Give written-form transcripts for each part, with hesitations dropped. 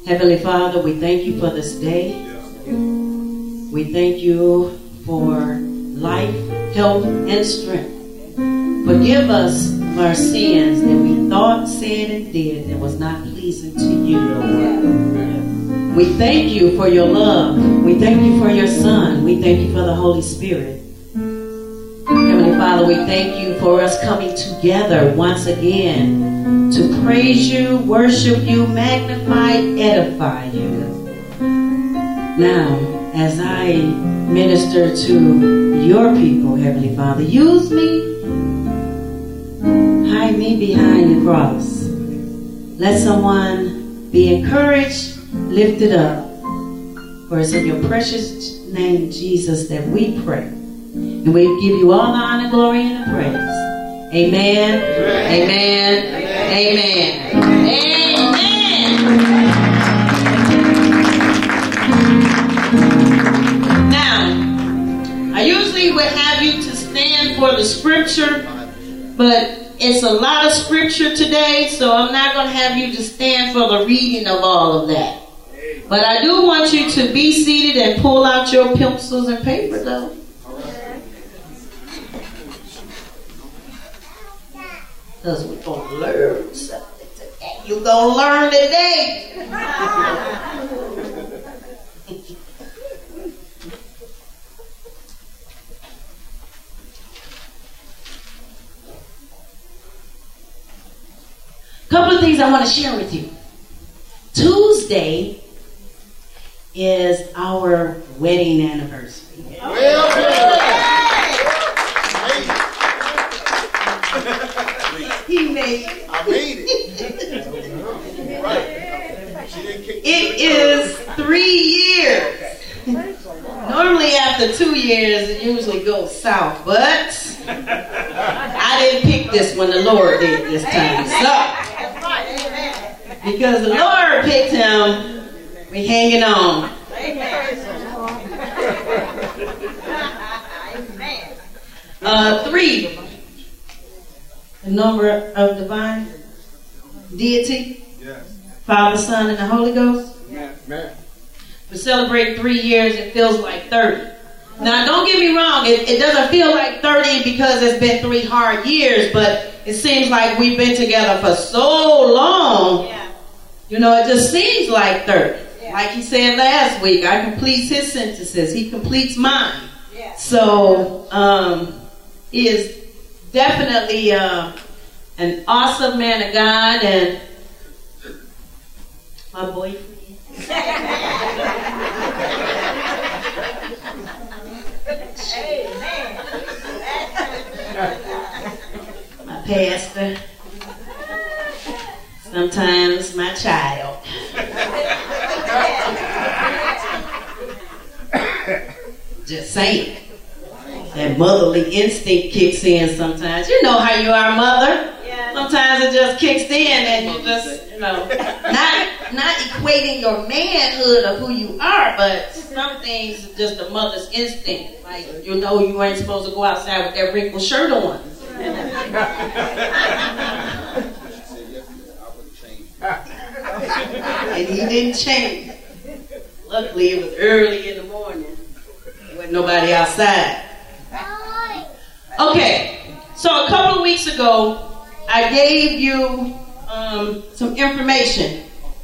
Heavenly Father, we thank you for this day. We thank you for life, health, and strength. Forgive us for our sins that we thought, said, and did that was not pleasing to you. We thank you for your love. We thank you for your Son. We thank you for the Holy Spirit. Heavenly Father, we thank you for us coming together once again to praise you, worship you, magnify, edify you. Now, as I minister to your people, Heavenly Father, use me, hide me behind the cross. Let someone be encouraged, lifted up. For it's in your precious name, Jesus, that we pray. And we give you all the honor, glory, and the praise. Amen. Amen. Amen. Amen. Now, I usually would have you to stand for the scripture, but it's a lot of scripture today, so I'm not going to have you to stand for the reading of all of that. But I do want you to be seated and pull out your pencils and paper, though. Because we're going to learn something today. You're going to learn today. Couple of things I want to share with you. Tuesday is our wedding anniversary. He made it. I made it. Right. It is 3 years. Normally after 2 years, it usually goes south, but I didn't pick this one. The Lord did this time. So, because the Lord picked him, we hanging on. 3. The number of divine deity. Yes. Father, Son, and the Holy Ghost. Yes. Man. We celebrate 3 years. It feels like 30. Now, don't get me wrong. It doesn't feel like 30 because it's been 3 hard years, but it seems like we've been together for so long. Yeah. You know, it just seems like 30. Yeah. Like he said last week, I complete his sentences. He completes mine. Yeah. So, he is definitely an awesome man of God and my boyfriend. My pastor. Sometimes my child. Just saying. That motherly instinct kicks in sometimes. You know how you are, mother. Yeah. Sometimes it just kicks in and you just, not equating your manhood of who you are, but some things are just a mother's instinct. Like, you know you ain't supposed to go outside with that wrinkled shirt on. And he didn't change. Luckily, it was early in the morning. There wasn't nobody outside. Okay, so a couple of weeks ago, I gave you some information.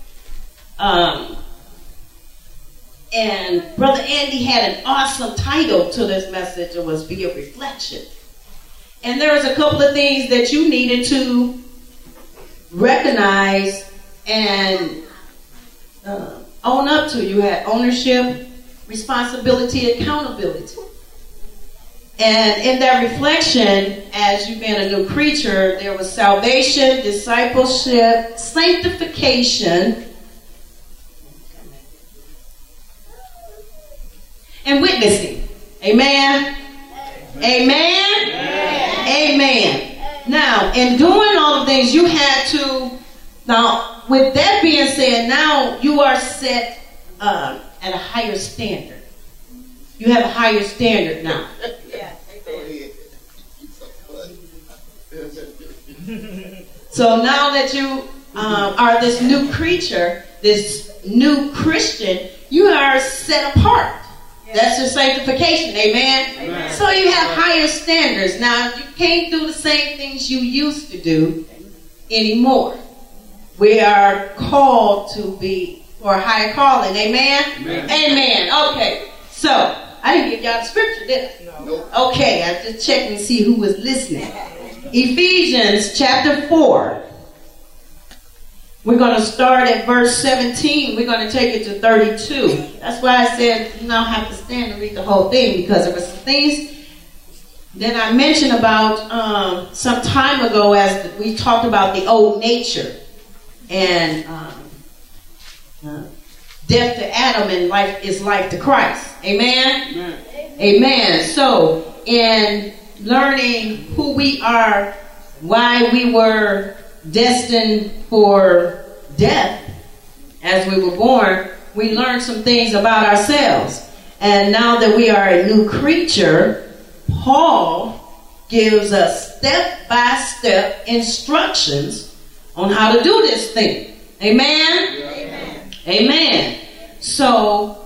And Brother Andy had an awesome title to this message. It was Be a Reflection. And there was a couple of things that you needed to recognize and own up to. You had ownership, responsibility, accountability. And in that reflection, as you being a new creature, there was salvation, discipleship, sanctification, and witnessing. Amen? Amen? Amen. Now, in doing all the things, you had to, now, with that being said, now you are set at a higher standard. You have a higher standard now. So now that you are this new creature, this new Christian, you are set apart. That's your sanctification, amen? So you have higher standards. Now, you can't do the same things you used to do anymore. We are called to be for a higher calling, amen? Amen. Okay, so I didn't give y'all the scripture, did I? No. Okay, I just checked and see who was listening. Ephesians chapter 4. We're going to start at verse 17. We're going to take it to 32. That's why I said you don't have to stand and read the whole thing, because there were some things that I mentioned about some time ago as we talked about the old nature and death to Adam and life is life to Christ. Amen? Amen. Amen. So in learning who we are, why we were destined for death as we were born, we learned some things about ourselves. And now that we are a new creature, Paul gives us step-by-step instructions on how to do this thing. Amen? Amen. Amen. So,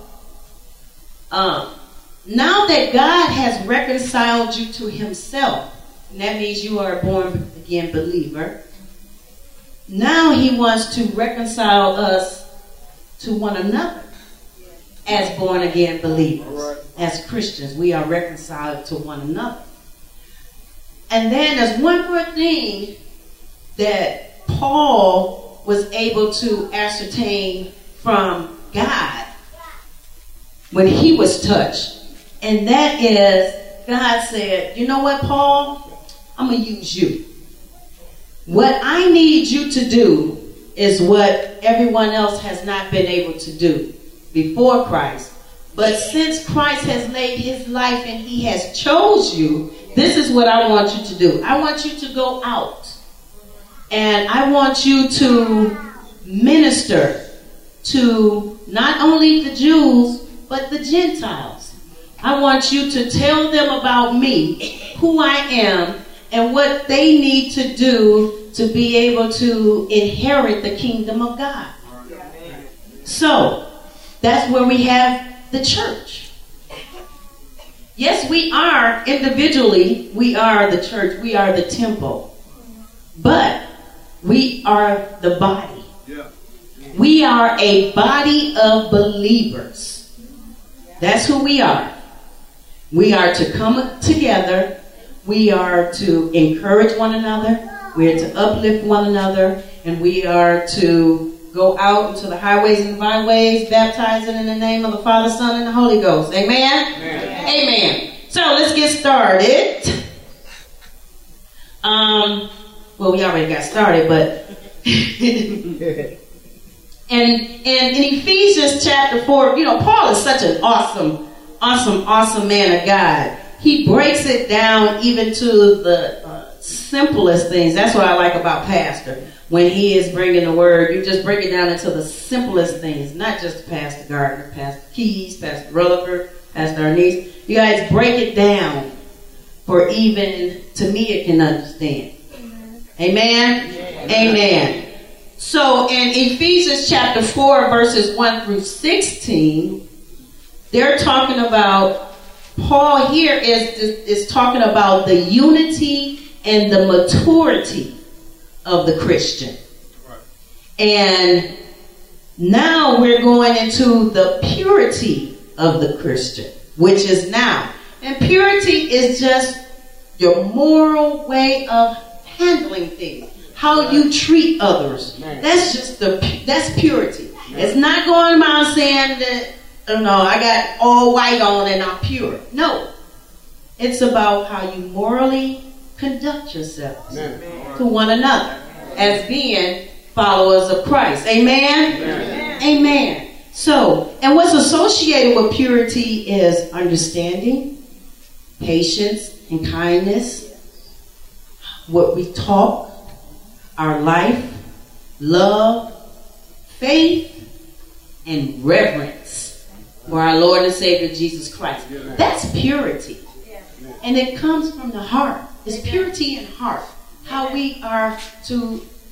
now that God has reconciled you to himself, and that means you are a born-again believer, now he wants to reconcile us to one another as born-again believers. As Christians, we are reconciled to one another. And then there's one more thing that Paul was able to ascertain from God when he was touched. And that is, God said, you know what, Paul? I'm going to use you. What I need you to do is what everyone else has not been able to do before Christ. But since Christ has laid his life and he has chose you, this is what I want you to do. I want you to go out. And I want you to minister to not only the Jews, but the Gentiles. I want you to tell them about me, who I am, and what they need to do to be able to inherit the kingdom of God. So, that's where we have the church. Yes, we are individually, we are the church, we are the temple. But we are the body. We are a body of believers. That's who we are. We are to come together. We are to encourage one another. We are to uplift one another. And we are to go out into the highways and byways, baptizing in the name of the Father, Son, and the Holy Ghost. Amen? Amen. Amen. So let's get started. Well, we already got started, but and in Ephesians chapter 4, Paul is such an awesome man of God. He breaks it down even to the simplest things. That's what I like about Pastor. When he is bringing the word, you just break it down into the simplest things. Not just Pastor Gardner, Pastor Keys, Pastor Rutherford, Pastor Arnese. You guys break it down for even, to me, it can understand. Amen? Amen? Amen. So in Ephesians chapter 4, verses 1 through 16, they're talking about, Paul here is talking about the unity and the maturity of the Christian. Right. And now we're going into the purity of the Christian, which is now. And purity is just your moral way of handling things. How you treat others. That's purity. It's not going around saying that, I got all white on and I'm pure. No. It's about how you morally conduct yourselves to one another as being followers of Christ. Amen? Amen? Amen. So, and what's associated with purity is understanding, patience, and kindness. What we talk, our life, love, faith, and reverence for our Lord and Savior Jesus Christ. That's purity. And it comes from the heart. It's purity in heart. How we are to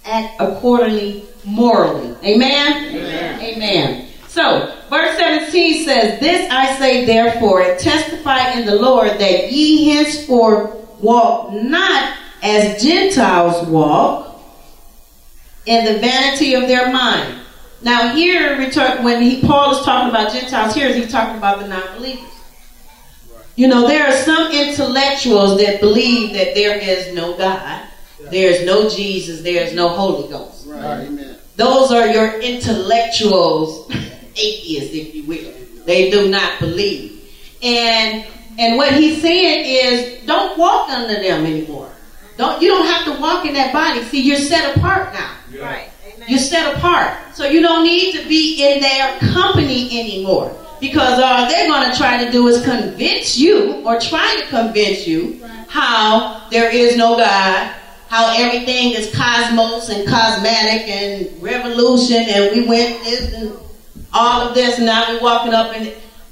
act accordingly morally. Amen? Amen. Amen. So, verse 17 says, "This I say therefore, and testify in the Lord, that ye henceforth walk not as Gentiles walk, in the vanity of their mind." Now here, when Paul is talking about Gentiles, here he's talking about the non-believers. You know, there are some intellectuals that believe that there is no God, there's no Jesus, there's no Holy Ghost. Right. Amen. Those are your intellectuals, atheists, if you will. They do not believe. And what he's saying is, don't walk under them anymore. You don't have to walk in that body. See, you're set apart now. Yeah. Right. Amen. You're set apart. So you don't need to be in their company anymore. Because all they're going to try to do is convince you, or try to convince you, how there is no God, how everything is cosmos and cosmetic and revolution, and we went this and all of this, and now we're walking up in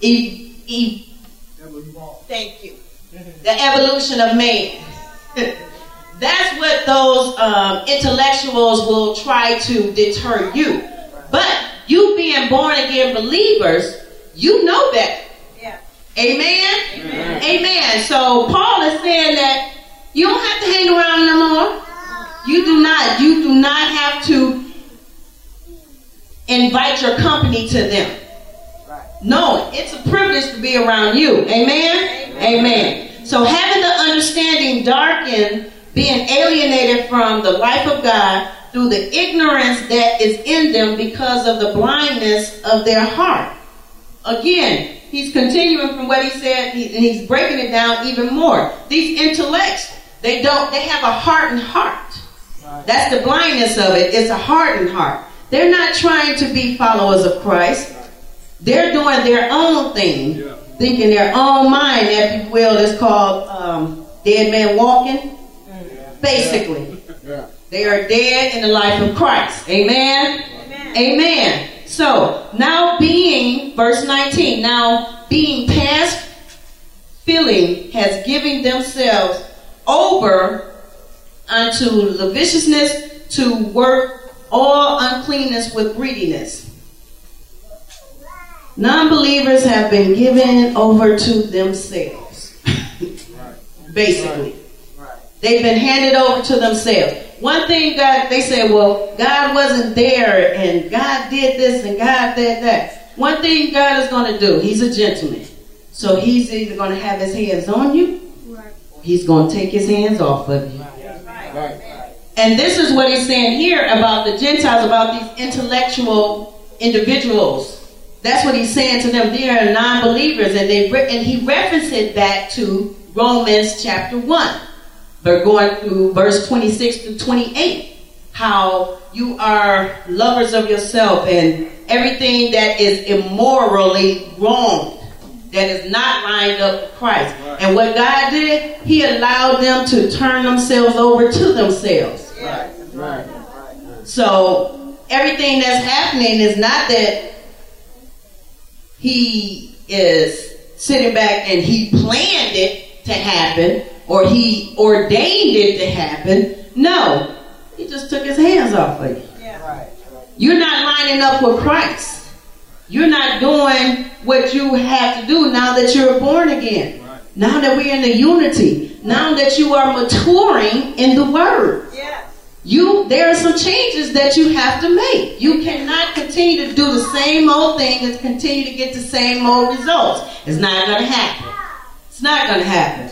Thank you. the evolution of man. That's what those intellectuals will try to deter you. But you being born again believers, you know better. Yeah. Amen? Amen. Amen. So Paul is saying that you don't have to hang around no more. You do not have to invite your company to them. Right. No, it's a privilege to be around you. Amen? Amen. So having the understanding darkened, being alienated from the life of God through the ignorance that is in them because of the blindness of their heart. Again, he's continuing from what he said, and he's breaking it down even more. These intellects, they have a hardened heart. That's the blindness of it. It's a hardened heart. They're not trying to be followers of Christ. They're doing their own thing, thinking their own mind, if you will. It's called dead man walking. Basically, they are dead in the life of Christ. Amen? Amen. Amen. So, now being, verse 19, now being past feeling has given themselves over unto lasciviousness, to work all uncleanness with greediness. Non-believers have been given over to themselves. Basically. They've been handed over to themselves. One thing they say, well, God wasn't there, and God did this, and God did that. One thing God is going to do, he's a gentleman. So he's either going to have his hands on you, or he's going to take his hands off of you. Right. And this is what he's saying here about the Gentiles, about these intellectual individuals. That's what he's saying to them. They are non-believers, and he referenced it back to Romans chapter 1. They're going through verse 26 to 28. How you are lovers of yourself, and everything that is immorally wrong, that is not lined up with Christ. Right. And what God did, he allowed them to turn themselves over to themselves. Right. So everything that's happening is not that he is sitting back and he planned it to happen, or he ordained it to happen. No, he just took his hands off of you. You're not lining up with Christ. You're not doing what you have to do now that you're born again. Right. Now that we're in the unity. Now that you are maturing in the Word. There are some changes that you have to make. You cannot continue to do the same old thing and continue to get the same old results. It's not going to happen. It's not going to happen.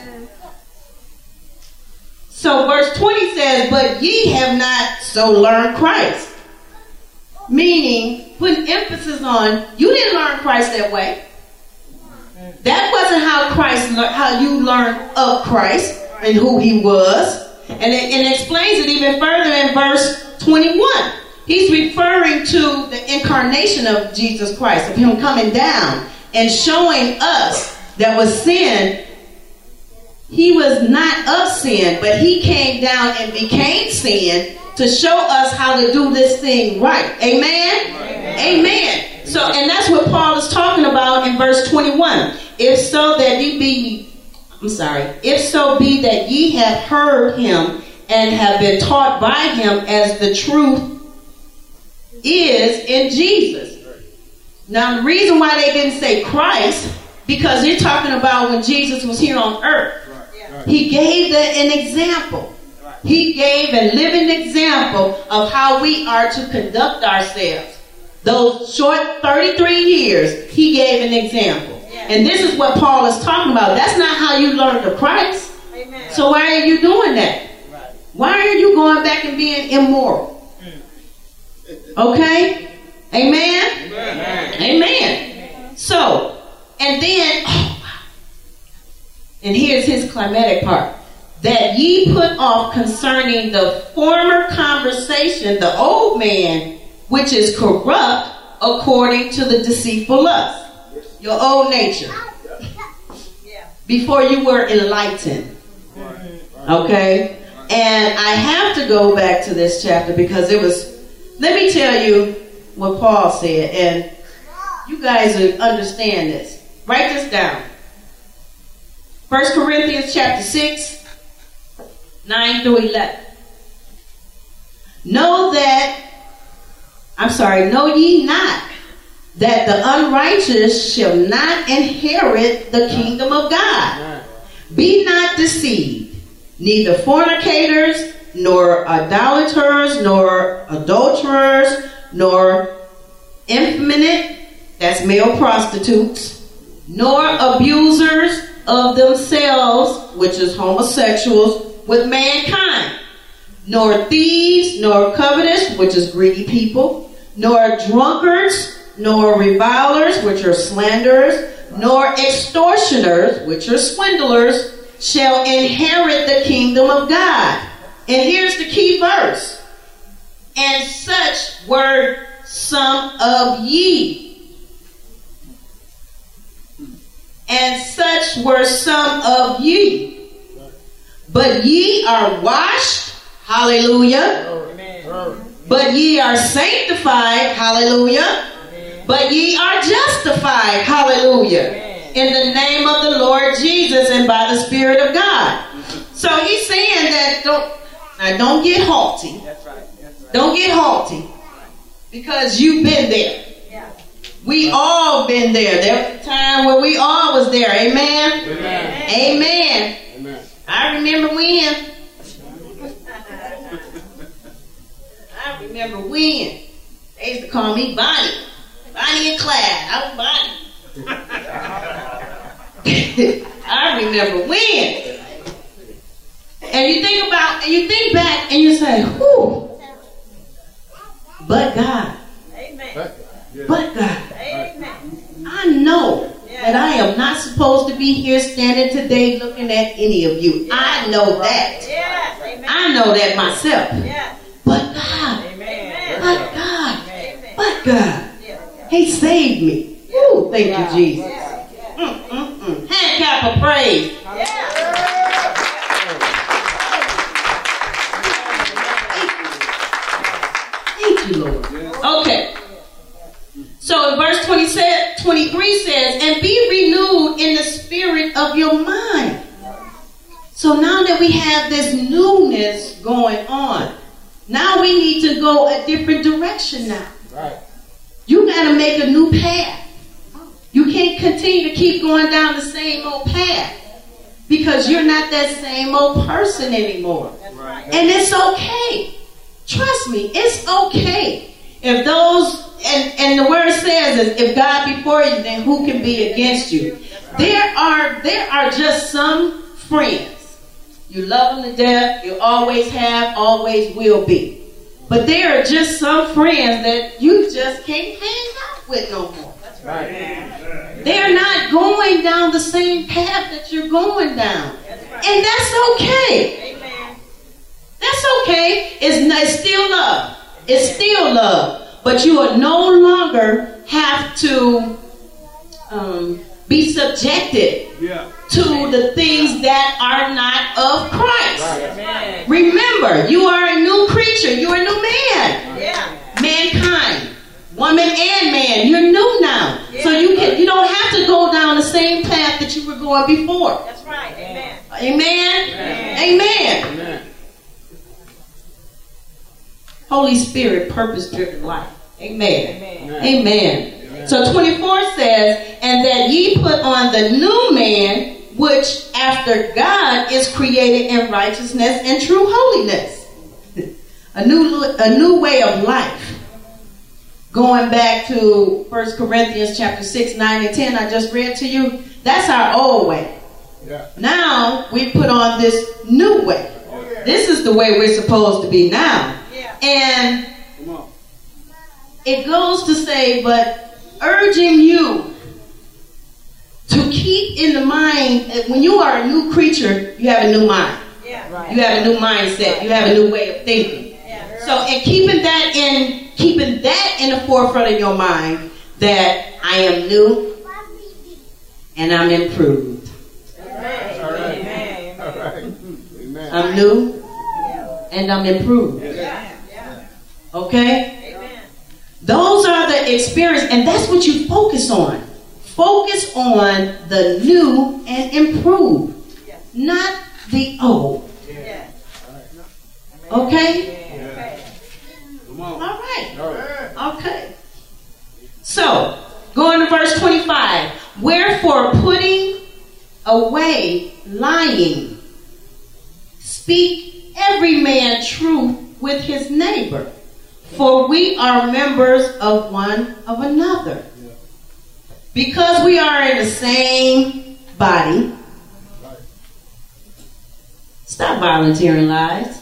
So verse 20 says, but ye have not so learned Christ. Meaning, putting emphasis on, you didn't learn Christ that way. That wasn't how you learned of Christ and who he was. And it explains it even further in verse 21. He's referring to the incarnation of Jesus Christ, of him coming down and showing us that was sin. He was not of sin, but he came down and became sin to show us how to do this thing right. Amen? Amen. So, and that's what Paul is talking about in verse 21. If so be that ye have heard him and have been taught by him as the truth is in Jesus. Now, the reason why they didn't say Christ, because they're talking about when Jesus was here on earth. He gave an example. He gave a living example of how we are to conduct ourselves. Those short 33 years, he gave an example. And this is what Paul is talking about. That's not how you learn of Christ. Amen. So why are you doing that? Why are you going back and being immoral? Okay? Amen? Amen. Amen. So, and then, and here's his climatic part. That ye put off concerning the former conversation, the old man, which is corrupt according to the deceitful lust. Your old nature. Before you were enlightened. Okay? And I have to go back to this chapter because it was, let me tell you what Paul said, and you guys will understand this. Write this down. 1 Corinthians chapter 6, 9 through 11. Know ye not that the unrighteous shall not inherit the kingdom of God. Be not deceived, neither fornicators, nor idolaters, nor adulterers, nor effeminate, that's male prostitutes, nor abusers of themselves, which is homosexuals, with mankind, nor thieves, nor covetous, which is greedy people, nor drunkards, nor revilers, which are slanderers, nor extortioners, which are swindlers, shall inherit the kingdom of God. And here's the key verse. And such were some of ye. And such were some of ye. But ye are washed, hallelujah. Amen. But ye are sanctified, hallelujah. Amen. But ye are justified, hallelujah. Amen. In the name of the Lord Jesus and by the Spirit of God. So he's saying that don't get haughty. That's right. Don't get haughty. Because you've been there. Yeah. We all been there. There was a time where we all was there. Amen? Amen. Amen. Amen. I remember when. They used to call me Bonnie. Bonnie and Clyde. I was Bonnie. I remember when. And you think back and you say, whew. But God. Amen. But God. Amen. I know that I am not supposed to be here standing today looking at any of you. I know that. Yes. I know that myself. Yes. But God. Amen. But God. Amen. But God. He saved me. Ooh, thank you, Jesus. Hand clap of praise. Thank you, Lord. Okay. So in verse 23 says, and be renewed in the spirit of your mind. So now that we have this newness going on, now we need to go a different direction now. Right. You got to make a new path. You can't continue to keep going down the same old path because you're not that same old person anymore. Right. And it's okay. Trust me, it's okay. If those, and the word says is, if God be for you, then who can be against you? There are just some friends. You love them to death. You always have, always will be. But there are just some friends that you just can't hang out with no more. That's right. They're not going down the same path that you're going down. That's right. And that's okay. Amen. That's okay. It's still love. It's still love. But you will no longer have to be subjected to the things that are not of Christ. Right. Remember, you are a new creature. You're a new man. Yeah. Mankind. Woman and man. You're new now. Yeah. So you don't have to go down the same path that you were going before. That's right. Amen. Amen. Amen. Amen. Amen. Holy Spirit, purpose-driven life. Amen. Amen. Amen. So 24 says, and that ye put on the new man, which after God is created in righteousness and true holiness. A new way of life. Going back to 1 Corinthians chapter 6, 9, and 10, I just read to you. That's our old way. Yeah. Now we put on this new way. This is the way we're supposed to be now. Yeah. And Come on. it goes to say, but urging you to keep in the mind, when you are a new creature, you have a new mind. Yeah. Right. You have a new mindset. You have a new way of thinking. Yeah. So, and keeping that in the forefront of your mind, that I am new and I'm improved. Amen. All right. Amen. All right. Amen. I'm new and I'm improved. Yeah. Yeah. Okay? Amen. Those are the experience, and that's what you focus on. Focus on the new and improved, Yes. not the old. Yes. Okay? Okay. Come on. All right. All right. Okay. So, going to verse 25. Wherefore, putting away lying, speak every man truth with his neighbor, for we are members of one of another. Because we are in the same body. Stop volunteering lies.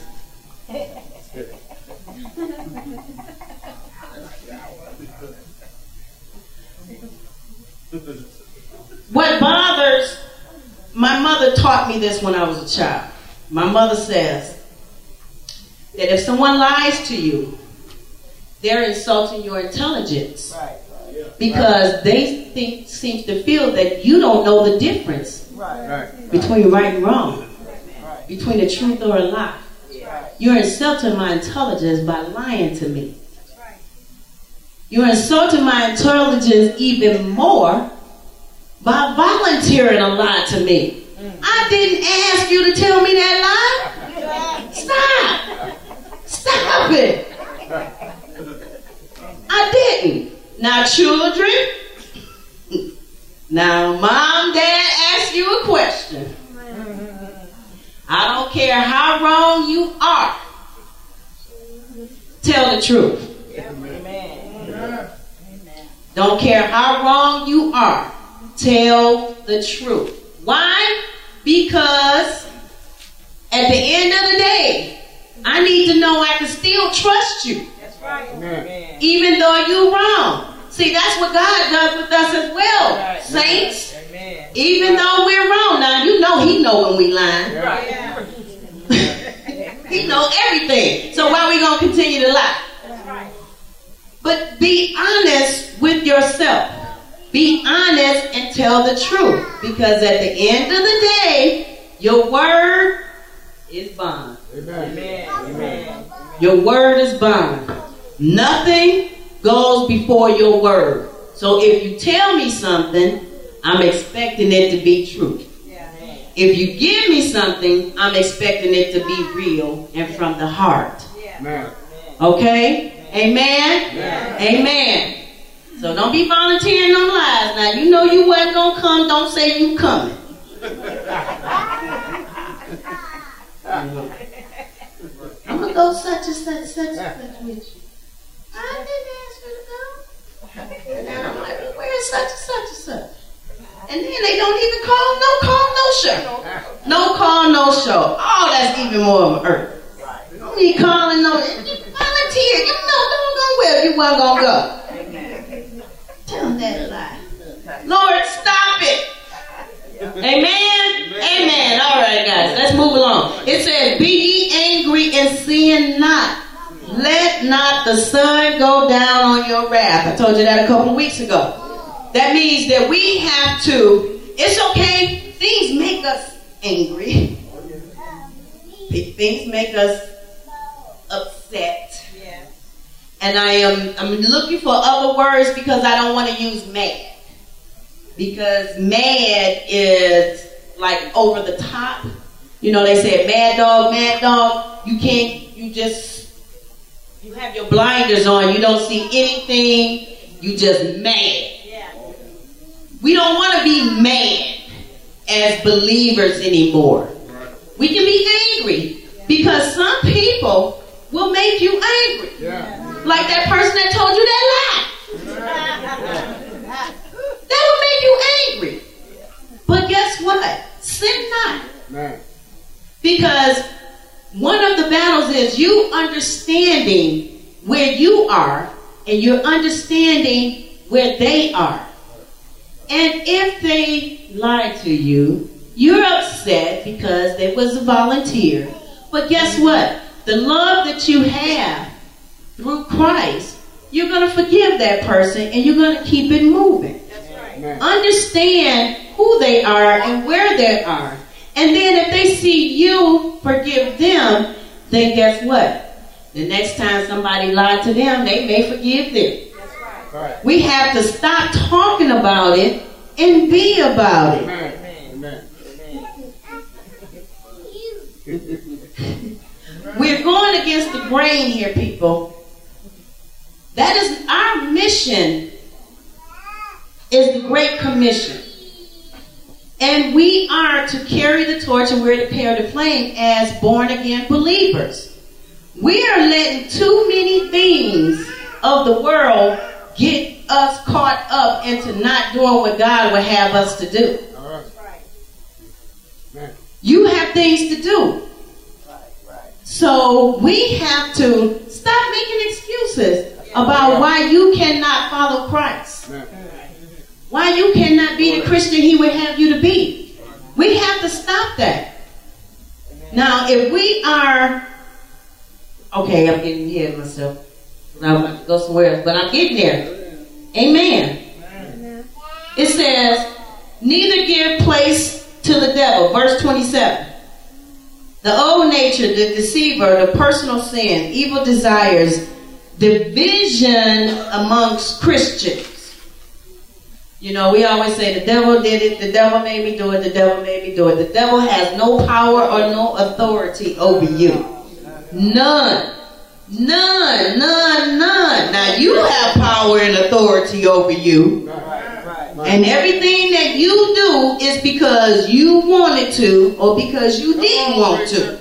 What bothers, my mother taught me this when I was a child. My mother says that if someone lies to you, they're insulting your intelligence. Right. Because they seem to feel that you don't know the difference Right. Right. between right and wrong, Right. between the truth or a lie. Right. You're insulting my intelligence by lying to me. Right. You're insulting my intelligence even more by volunteering a lie to me. I didn't ask you to tell me that lie. Stop. Stop it. I didn't. Now, children, now, mom, dad ask you a question. I don't care how wrong you are. Tell the truth. Amen. Don't care how wrong you are. Tell the truth. Why? Because at the end of the day, I need to know I can still trust you, That's right. Amen. even though you're wrong. See, that's what God does with us as well, Right. saints. Amen. Even though we're wrong. Now, you know He know when we lying. Right. Yeah. He know everything. So why are we going to continue to lie? That's right. But be honest with yourself. Be honest and tell the truth. Because at the end of the day, your word is bond. Amen. Amen. Amen. Your word is bond. Nothing goes before your word. So if you tell me something, I'm expecting it to be true. Yeah. If you give me something, I'm expecting it to be real and from the heart. Yeah. Amen. Okay? Amen? Amen. So don't be volunteering no lies. Now, you know you wasn't going to come. Don't say you coming. I'm going to go such and such, such and such with you. I didn't ask you to go. And then I'm like, well, where's such and such and such? And then they don't even call, no show. No call, no show. Oh, that's even more of an earth. Don't be calling no, you volunteer. You know doggone well you wasn't going to go. Tell them that lie. Lord, stop it. Amen? Amen. All right, guys, let's move along. It says, be ye angry and sin not. Let not the sun go down on your wrath. I told you that a couple of weeks ago. That means that we have to, it's okay, things make us angry. Things make us upset. Yeah. And I'm looking for other words because I don't want to use mad. Because mad is like over the top. You know, they say mad dog. You You have your blinders on. You don't see anything. You just mad. We don't want to be mad as believers anymore. We can be angry because some people will make you angry. Like that person that told you that lie. That will make you angry. But guess what? Sin not. Because one of the battles is you understanding where you are and you're understanding where they are. And if they lie to you, you're upset because they was a volunteer. But guess what? The love that you have through Christ, you're going to forgive that person and you're going to keep it moving. Understand who they are and where they are. And then if they see you forgive them, then guess what? The next time somebody lied to them, they may forgive them. We have to stop talking about it and be about it. Amen. We're going against the grain here, people. That is our mission, is the Great Commission. And we are to carry the torch and we're to carry the flame as born-again believers. We are letting too many things of the world get us caught up into not doing what God would have us to do. You have things to do. So we have to stop making excuses about why you cannot follow Christ. Why you cannot be the Christian He would have you to be. We have to stop that. Now, if we are... Okay, I'm getting ahead of myself. I'm about to go somewhere else, but I'm getting there. Amen. It says, neither give place to the devil. Verse 27. The old nature, the deceiver, the personal sin, evil desires, division amongst Christians. You know, we always say the devil did it, the devil made me do it, the devil made me do it. The devil has no power or no authority over you. None. Now you have power and authority over you. And everything that you do is because you wanted to or because you didn't want to.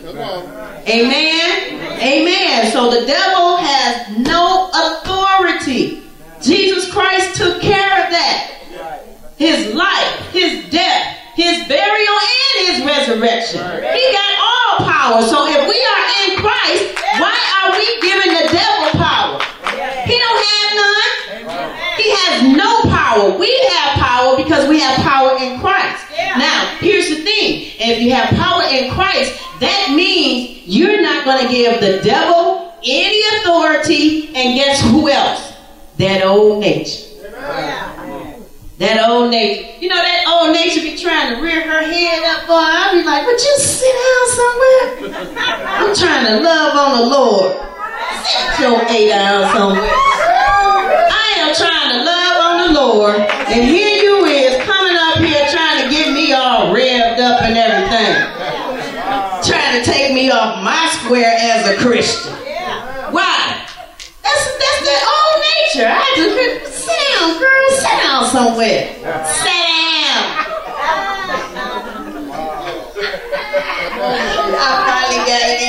Amen. So the devil has no authority. Jesus Christ took care of that. His life, his death, his burial, and his resurrection. He got all power. So if we are in Christ, why are we giving the devil power? He don't have none. He has no power. We have power because we have power in Christ. Now, here's the thing. If you have power in Christ, that means you're not going to give the devil any authority. And guess who else? That old nature. That old nature. You know, that old nature be trying to rear her head up, boy. I be like, would you sit down somewhere? I'm trying to love on the Lord. Sit your A down somewhere. I am trying to love on the Lord. And here you is coming up here trying to get me all revved up and everything. Trying to take me off my square as a Christian. Why? That's the old nature. I just sit down, girl. Sit down somewhere. Sit down. I finally got it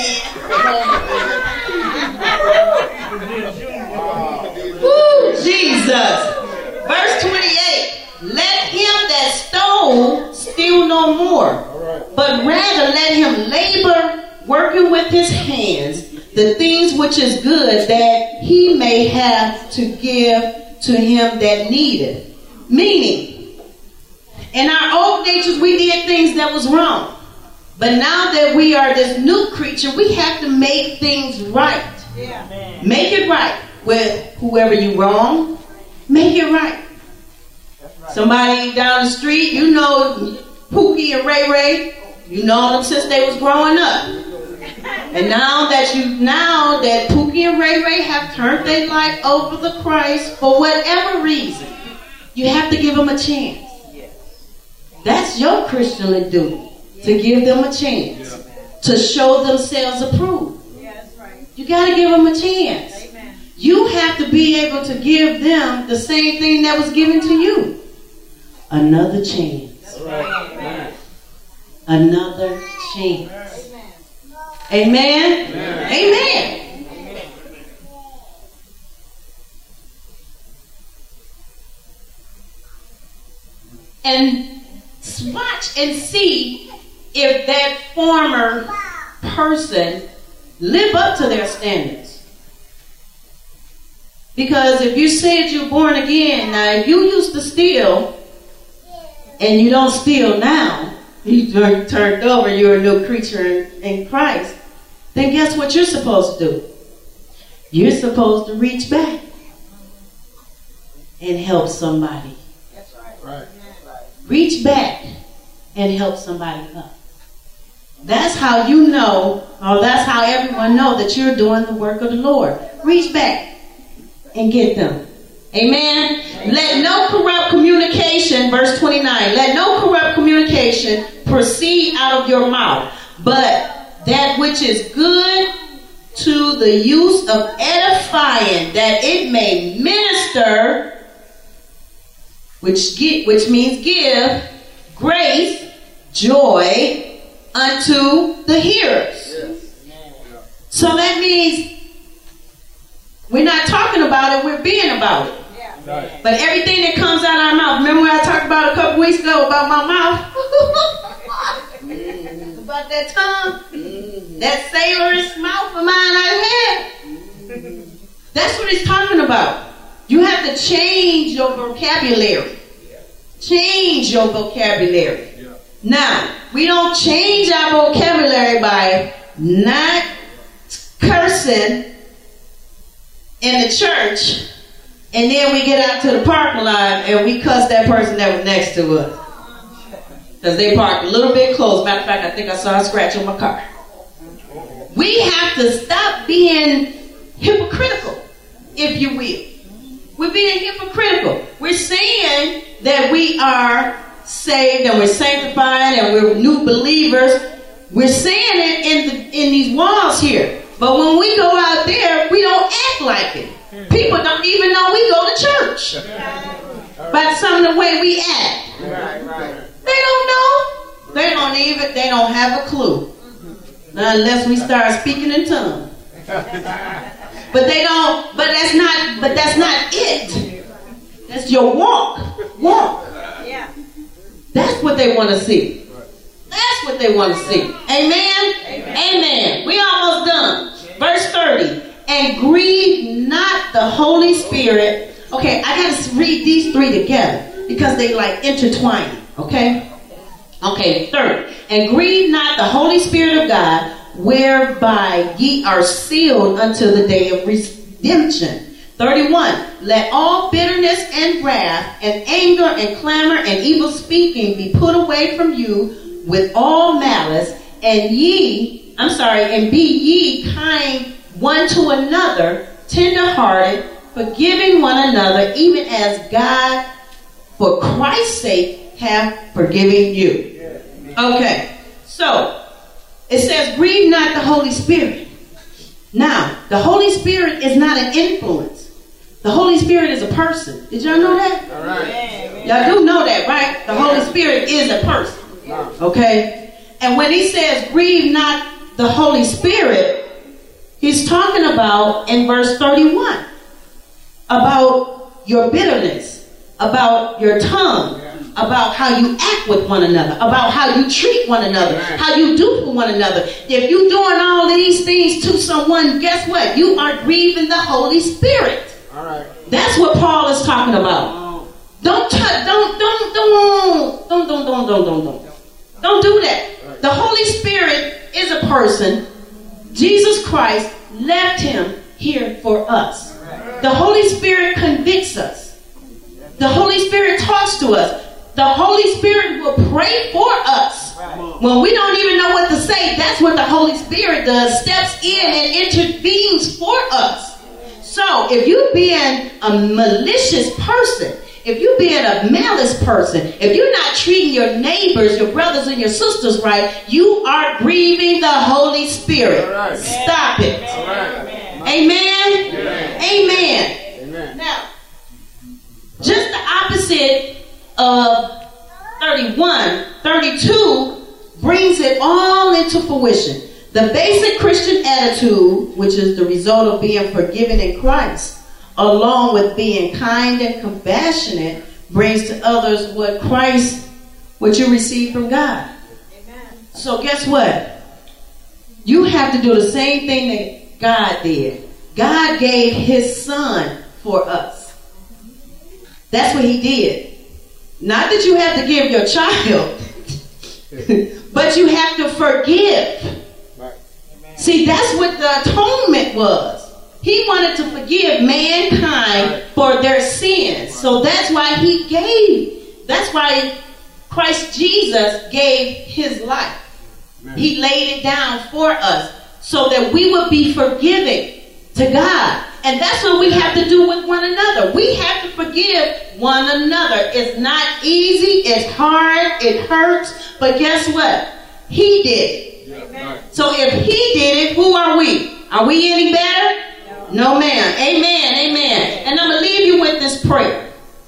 in. Woo, Jesus. Verse 28. Let him that stole steal no more, but rather let him labor, working with his hands, the things which is good, that he may have to give to him that needeth. Meaning, in our old natures, we did things that was wrong. But now that we are this new creature, we have to make things right. Make it right with whoever you wrong. Make it right. Somebody down the street, you know Pookie and Ray Ray. You know them since they was growing up. And now that Pookie and Ray Ray have turned their life over to Christ for whatever reason, you have to give them a chance. That's your Christian duty, to give them a chance, to show themselves approved. You got to give them a chance. you have to be able to give them the same thing that was given to you. Another chance. Amen. Another chance. Amen? Amen. And watch and see if that former person live up to their standards. Because if you said you're born again, now if you used to steal and you don't steal now, you turned over, you're a new creature in Christ, then guess what you're supposed to do? You're supposed to reach back and help somebody. That's right. Right. Reach back and help somebody up. That's how you know, or that's how everyone know that you're doing the work of the Lord. Reach back and get them. Amen. Let no corrupt communication, verse 29, let no corrupt communication proceed out of your mouth, but that which is good to the use of edifying, that it may minister, which means give, grace, joy unto the hearers. So that means we're not talking about it, we're being about it. Right. But everything that comes out of our mouth, remember what I talked about a couple weeks ago about my mouth? About that tongue? That sailor's mouth of mine I had? That's what he's talking about. You have to change your vocabulary. Change your vocabulary. Yeah. Now, we don't change our vocabulary by not cursing in the church, and then we get out to the parking lot and we cuss that person that was next to us. Because they parked a little bit close. Matter of fact, I think I saw a scratch on my car. We have to stop being hypocritical, if you will. We're being hypocritical. We're saying that we are saved and we're sanctified and we're new believers. We're saying it in these walls here. But when we go out there, we don't act like it. People don't even know we go to church. By some of the way we act. They don't know. They don't have a clue. Unless we start speaking in tongues. But that's not it. That's your walk. Yeah. That's what they want to see. That's what they want to see. Amen? Amen. We almost done. Verse 30. And grieve not the Holy Spirit. Okay, I got to read these three together because they like intertwining. Okay? Okay, 30. And grieve not the Holy Spirit of God, whereby ye are sealed until the day of redemption. 31. Let all bitterness and wrath and anger and clamor and evil speaking be put away from you with all malice, and be ye kind one to another, tender-hearted, forgiving one another, even as God, for Christ's sake, hath forgiven you. Okay, so it says, grieve not the Holy Spirit. Now, the Holy Spirit is not an influence. The Holy Spirit is a person. Did y'all know that? All right. Y'all do know that, right? The Holy Spirit is a person. Okay? And when he says, grieve not the Holy Spirit, he's talking about, in verse 31, about your bitterness, about your tongue, about how you act with one another, about how you treat one another, how you do for one another. If you're doing all these things to someone, guess what? You are grieving the Holy Spirit. All right. That's what Paul is talking about. Don't do that. The Holy Spirit is a person. Jesus Christ left him here for us. The Holy Spirit convicts us. The Holy Spirit talks to us. The Holy Spirit will pray for us. When we don't even know what to say, that's what the Holy Spirit does. Steps in and intervenes for us. So if you're being a malicious person, if you're being a malice person, if you're not treating your neighbors, your brothers and your sisters right, you are grieving the Holy Spirit. Right. Stop it. All right. Amen? Amen. Amen. Now, just the opposite of 31, 32 brings it all into fruition. The basic Christian attitude, which is the result of being forgiven in Christ, along with being kind and compassionate, brings to others what you receive from God. Amen. So guess what? You have to do the same thing that God did. God gave his son for us. That's what he did. Not that you have to give your child, but you have to forgive. Right. See, that's what the atonement was. He wanted to forgive mankind for their sins. So that's why that's why Christ Jesus gave his life. Amen. He laid it down for us so that we would be forgiving to God. And that's what we have to do with one another. We have to forgive one another. It's not easy. It's hard. It hurts. But guess what? He did it. Yeah. Right. So if he did it, who are we? Are we any better? No, ma'am. Amen. Amen. And I'm going to leave you with this prayer.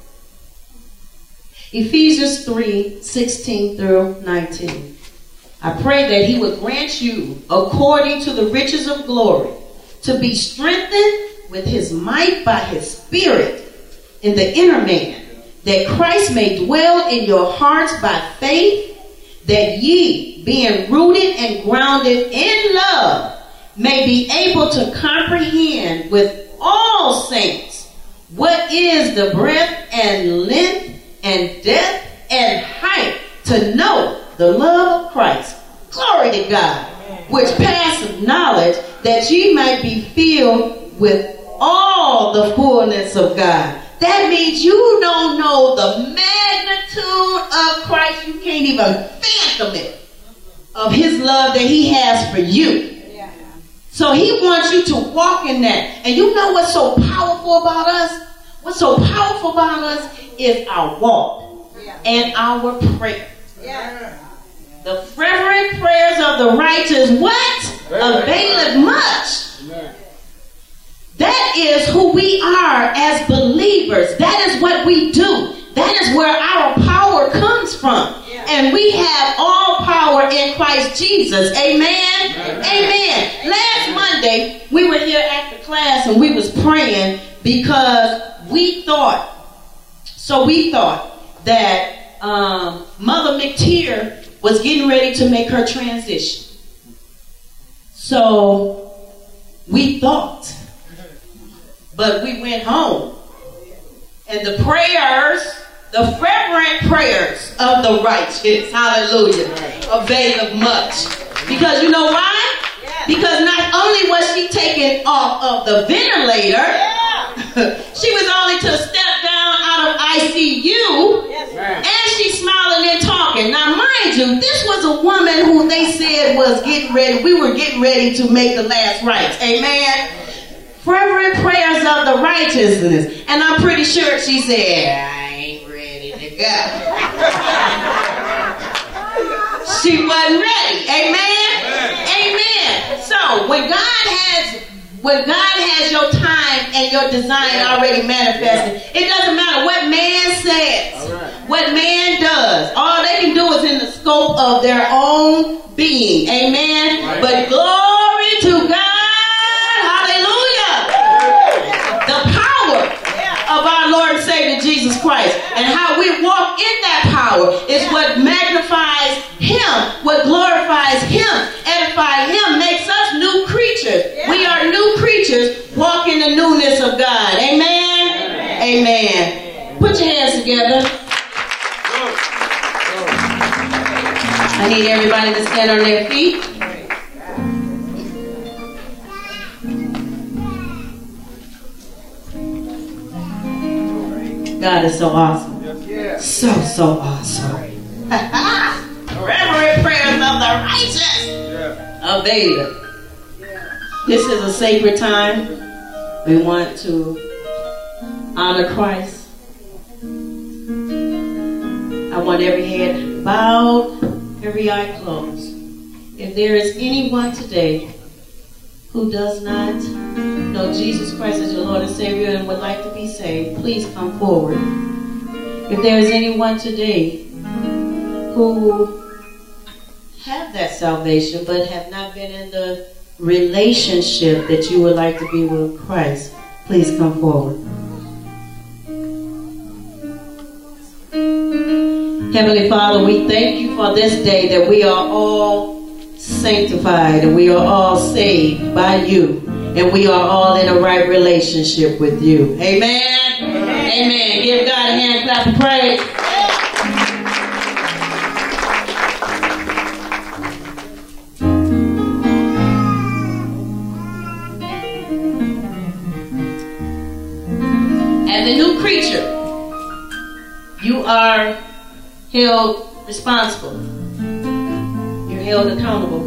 Ephesians 3:16 through 19. I pray that he would grant you, according to the riches of glory, to be strengthened with his might by his Spirit in the inner man, that Christ may dwell in your hearts by faith, that ye, being rooted and grounded in love, may be able to comprehend with all saints what is the breadth and length and depth and height, to know the love of Christ. Glory to God, which passeth knowledge, that ye might be filled with all the fullness of God. That means you don't know the magnitude of Christ. You can't even fathom it, of his love that he has for you. Yeah. So he wants you to walk in that. And you know what's so powerful about us? What's so powerful about us is our walk and our prayer. Yeah. The fervent prayers of the righteous, what? Availeth much. Amen. That is who we are as believers. That is what we do. That is where our power comes from. Yeah. And we have all power in Christ Jesus. Amen? Amen. Last Monday, we were here after class and we was praying because we thought that Mother McTeer was getting ready to make her transition. So we thought. But we went home. And the prayers, the fervent prayers of the righteous, hallelujah, availeth much. Because you know why? Because not only was she taken off of the ventilator, she was only to step down out of ICU, and she's smiling and talking. Now, mind you, this was a woman who they said was getting ready. We were getting ready to make the last rites. Amen. Fervent prayers of the righteousness. And I'm pretty sure she said, I ain't ready to go. She wasn't ready. Amen. Amen. So when God has your time and your design already manifested, it doesn't matter what man says, what man does. All they can do is in the scope of their own being. Amen. But glory to God. Hallelujah. The power of our Lord and Savior Jesus Christ, and how we walk in that power is what magnifies him, what glorifies him, edifies him, makes us new creatures. We are new creatures, walk in the newness of God. Amen. Amen. Put your hands together. I need everybody to stand on their feet. God is so awesome. So awesome. Reverent prayers of the righteous availeth. This is a sacred time. We want to honor Christ. I want every head bowed, every eye closed. If there is anyone today who does not know Jesus Christ as your Lord and Savior and would like to be saved, please come forward. If there is anyone today who have that salvation but have not been in the relationship that you would like to be with Christ, please come forward. Heavenly Father, we thank you for this day that we are all sanctified and we are all saved by you and we are all in a right relationship with you. Amen. Amen. Amen. Give God a hand clap of praise. As a new creature, you are held responsible. You're held accountable.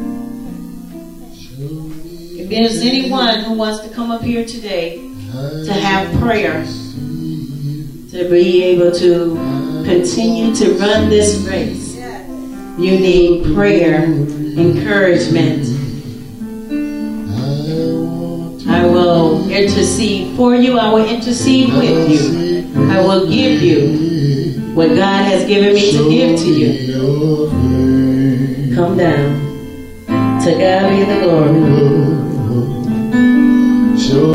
If there's anyone who wants to come up here today to have prayer, to be able to continue to run this race, you need prayer, encouragement. I will intercede for you. I will intercede with you. I will give you what God has given me to give to you. Come down. To God be the glory.